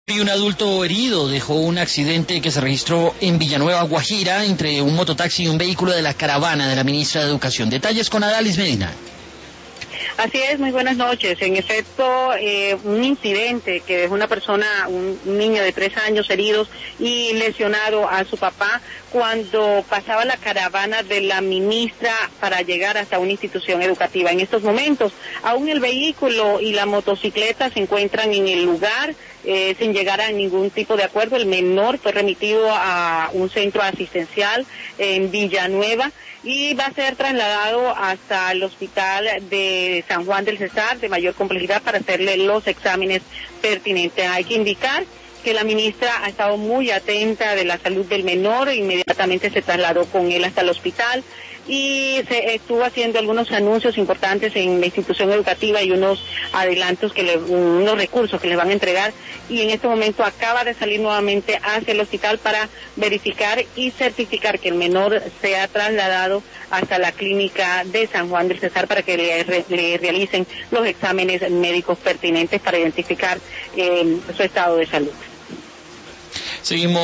Y un adulto herido dejó un accidente que se registró en Villanueva, Guajira, entre un mototaxi y un vehículo de la caravana de la ministra de Educación. Detalles con Adalis Medina. Así es, muy buenas noches. En efecto, un incidente que dejó una persona, un niño de 3 años heridos y lesionado a su papá cuando pasaba la caravana de la ministra para llegar hasta una institución educativa. En estos momentos, aún el vehículo y la motocicleta se encuentran en el lugar sin llegar a ningún tipo de acuerdo. El menor fue remitido a un centro asistencial en Villanueva y va a ser trasladado hasta el hospital de San Juan del Cesar de mayor complejidad para hacerle los exámenes pertinentes. Hay que indicar que la ministra ha estado muy atenta de la salud del menor e inmediatamente se trasladó con él hasta el hospital y se estuvo haciendo algunos anuncios importantes en la institución educativa y unos adelantos unos recursos que le van a entregar, y en este momento acaba de salir nuevamente hacia el hospital para verificar y certificar que el menor sea trasladado hasta la clínica de San Juan del Cesar para que le realicen los exámenes médicos pertinentes para identificar su estado de salud. Seguimos